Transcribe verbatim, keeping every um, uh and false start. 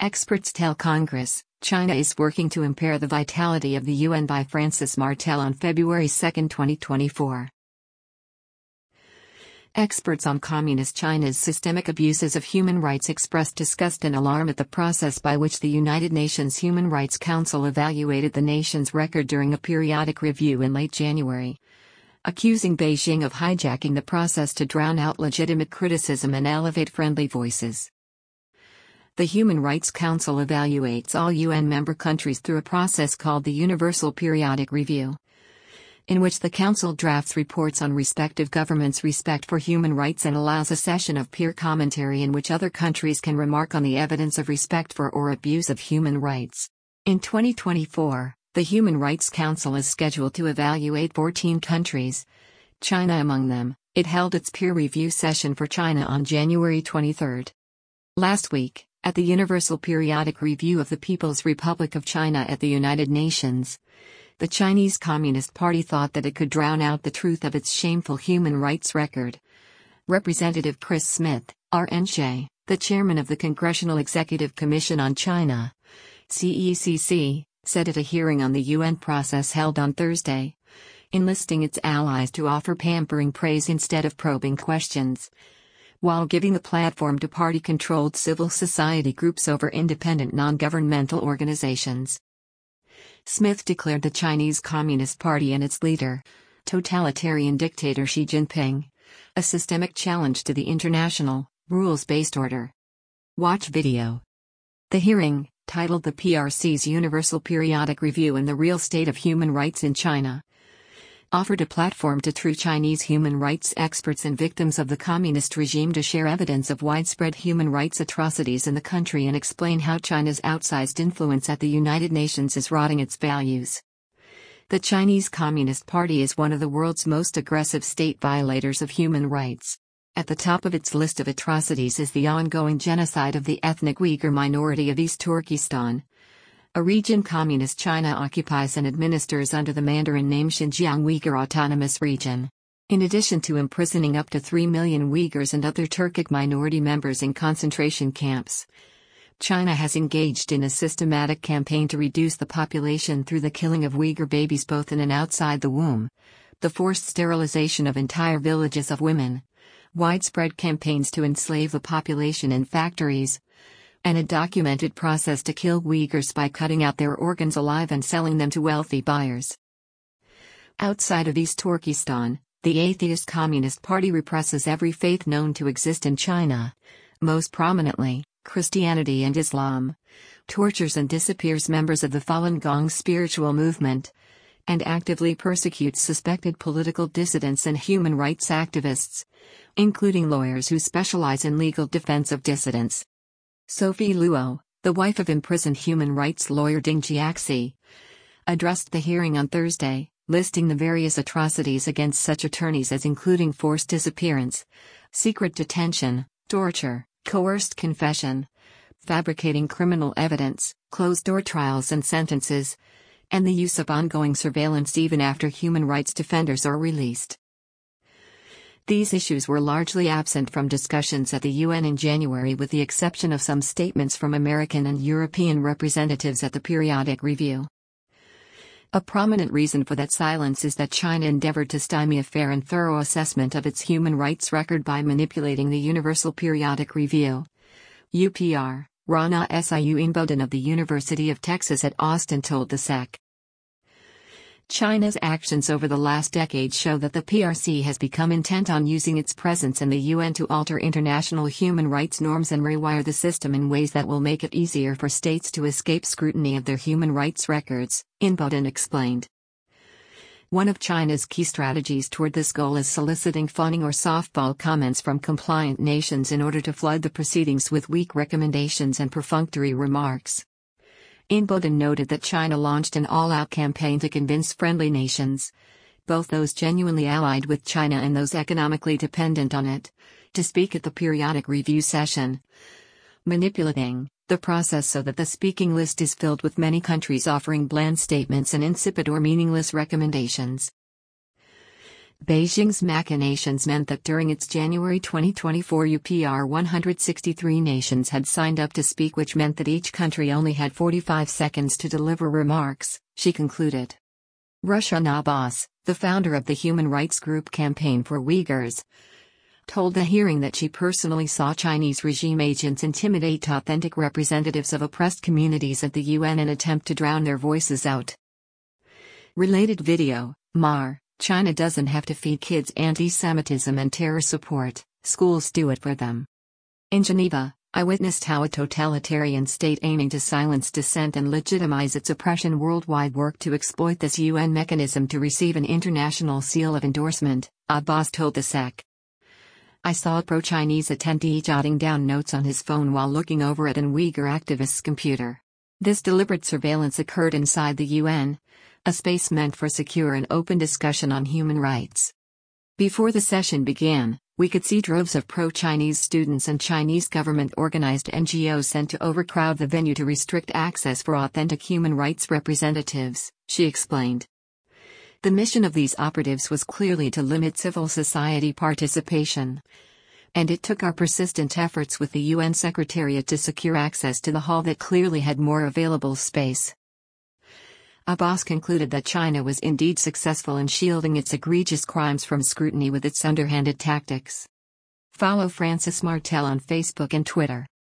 Experts tell Congress, China is working to impair the vitality of the U N by Francis Martel on February second, twenty twenty-four. Experts on Communist China's systemic abuses of human rights expressed disgust and alarm at the process by which the United Nations Human Rights Council evaluated the nation's record during a periodic review in late January, accusing Beijing of hijacking the process to drown out legitimate criticism and elevate friendly voices. The Human Rights Council evaluates all U N member countries through a process called the Universal Periodic Review, in which the Council drafts reports on respective governments' respect for human rights and allows a session of peer commentary in which other countries can remark on the evidence of respect for or abuse of human rights. In twenty twenty-four, the Human Rights Council is scheduled to evaluate fourteen countries, China among them. It held its peer review session for China on January twenty-third. Last week, at the Universal Periodic Review of the People's Republic of China at the United Nations, the Chinese Communist Party thought that it could drown out the truth of its shameful human rights record. Representative Chris Smith, R N J, the chairman of the Congressional Executive Commission on China, C E C C, said at a hearing on the U N process held on Thursday, enlisting its allies to offer pampering praise instead of probing questions, while giving the platform to party-controlled civil society groups over independent non-governmental organizations. Smith declared the Chinese Communist Party and its leader, totalitarian dictator Xi Jinping, a systemic challenge to the international, rules-based order. Watch video. The hearing, titled The P R C's Universal Periodic Review and the Real State of Human Rights in China, offered a platform to true Chinese human rights experts and victims of the communist regime to share evidence of widespread human rights atrocities in the country and explain how China's outsized influence at the United Nations is rotting its values. The Chinese Communist Party is one of the world's most aggressive state violators of human rights. At the top of its list of atrocities is the ongoing genocide of the ethnic Uyghur minority of East Turkestan, a region Communist China occupies and administers under the Mandarin name Xinjiang Uyghur Autonomous Region. In addition to imprisoning up to three million Uyghurs and other Turkic minority members in concentration camps, China has engaged in a systematic campaign to reduce the population through the killing of Uyghur babies both in and outside the womb, the forced sterilization of entire villages of women, widespread campaigns to enslave the population in factories, and a documented process to kill Uyghurs by cutting out their organs alive and selling them to wealthy buyers. Outside of East Turkestan, the atheist Communist Party represses every faith known to exist in China, most prominently, Christianity and Islam, tortures and disappears members of the Falun Gong spiritual movement, and actively persecutes suspected political dissidents and human rights activists, including lawyers who specialize in legal defense of dissidents. Sophie Luo, the wife of imprisoned human rights lawyer Ding Jiaxi, addressed the hearing on Thursday, listing the various atrocities against such attorneys as including forced disappearance, secret detention, torture, coerced confession, fabricating criminal evidence, closed-door trials and sentences, and the use of ongoing surveillance even after human rights defenders are released. These issues were largely absent from discussions at the U N in January with the exception of some statements from American and European representatives at the periodic review. A prominent reason for that silence is that China endeavored to stymie a fair and thorough assessment of its human rights record by manipulating the Universal Periodic Review. U P R, Rana Siu Inboden of the University of Texas at Austin told the S E C. China's actions over the last decade show that the P R C has become intent on using its presence in the U N to alter international human rights norms and rewire the system in ways that will make it easier for states to escape scrutiny of their human rights records, Inboden explained. One of China's key strategies toward this goal is soliciting funding or softball comments from compliant nations in order to flood the proceedings with weak recommendations and perfunctory remarks. Inboden noted that China launched an all-out campaign to convince friendly nations, both those genuinely allied with China and those economically dependent on it, to speak at the periodic review session, manipulating the process so that the speaking list is filled with many countries offering bland statements and insipid or meaningless recommendations. Beijing's machinations meant that during its January twenty twenty-four U P R one hundred sixty-three nations had signed up to speak, which meant that each country only had forty-five seconds to deliver remarks, she concluded. Rushan Abbas, the founder of the human rights group Campaign for Uyghurs, told the hearing that she personally saw Chinese regime agents intimidate authentic representatives of oppressed communities at the U N in an attempt to drown their voices out. Related video, Mar. China doesn't have to feed kids anti-Semitism and terror support, schools do it for them. In Geneva, I witnessed how a totalitarian state aiming to silence dissent and legitimize its oppression worldwide worked to exploit this U N mechanism to receive an international seal of endorsement, Abbas told the S E C. I saw a pro-Chinese attendee jotting down notes on his phone while looking over at an Uyghur activist's computer. This deliberate surveillance occurred inside the U N, a space meant for secure and open discussion on human rights. Before the session began, we could see droves of pro-Chinese students and Chinese government-organized N G Os sent to overcrowd the venue to restrict access for authentic human rights representatives, she explained. The mission of these operatives was clearly to limit civil society participation. And it took our persistent efforts with the U N Secretariat to secure access to the hall that clearly had more available space. Abbas concluded that China was indeed successful in shielding its egregious crimes from scrutiny with its underhanded tactics. Follow Francis Martel on Facebook and Twitter.